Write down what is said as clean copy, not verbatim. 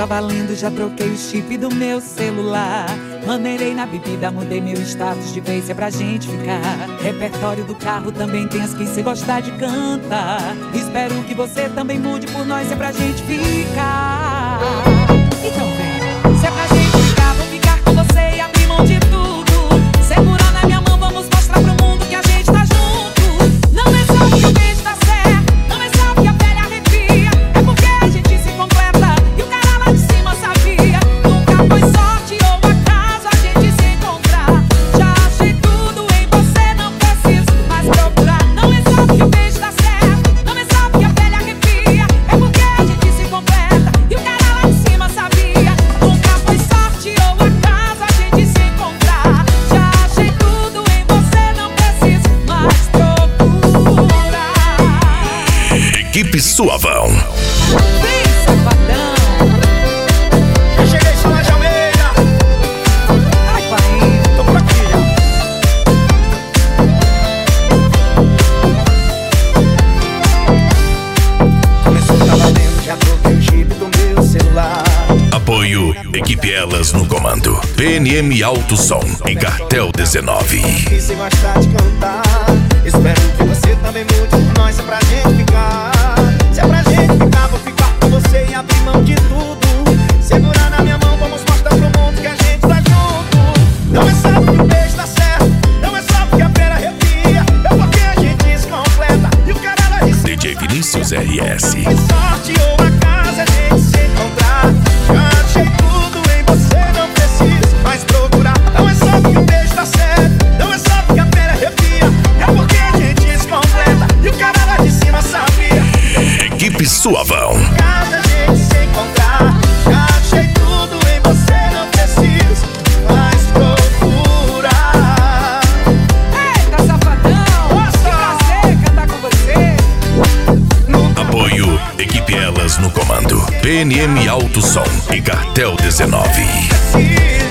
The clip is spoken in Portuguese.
tá valendo, já troquei o chip do meu celular. Maneirei na bebida, mudei meu status de vez, é pra gente ficar. Repertório do carro também tem as que cê gostar de cantar. Espero que você também mude por nós, é pra gente ficar. Então vem, se é pra gente ficar, vou ficar com você e abrir mão de tudo. Segurar na minha mão, vamos mostrar pro mundo que a gente tá junto. Não é só porque o beijo tá certo, não é só porque a pele arrepia, é porque a gente se completa e o cara lá de cima sabia. Nunca foi sorte ou acaso a gente se encontrar. Já achei tudo em você, não preciso mais procurar. Não é só porque o beijo tá certo, não é só porque a pele arrepia, é porque a gente se completa e o cara lá de cima sabia. Nunca foi sorte ou acaso a gente se encontrar. Já achei tudo em você, não preciso mais procurar. Equipe Suavão. Vem, safadão. Eu cheguei, só de Almeida. Ai, pai. Tô por aqui já. Começou, tá valendo, já troquei o chip do meu celular. Apoio Equipe Elas no comando. PNM Alto Som e Cartel 19. E se gostar de cantar, espero que você também mude por nós, é pra gente ficar. Se é pra gente ficar, vou ficar com você e abrir mão de tudo. Segurar na minha mão, vamos mostrar pro mundo que a gente tá junto. Não é só porque o beijo tá certo, não é só porque a pera arrepia, é porque a gente se completa e o cara lá de cima DJ Vinícius RS. foi sorte ou acaso a gente se encontrar. Já achei tudo em você, não preciso mais procurar. Não é só porque o beijo tá certo, não é só porque a pele arrepia, é porque a gente se completa e o cara lá de cima sabia. Equipe Suavão. Caso a gente se encontrar, já achei tudo em você, não preciso mais procurar. Eita, safadão. Que prazer cantar com você. Apoio Equipe Elas no comando. PNM Alto Som e Cartel 19. Preciso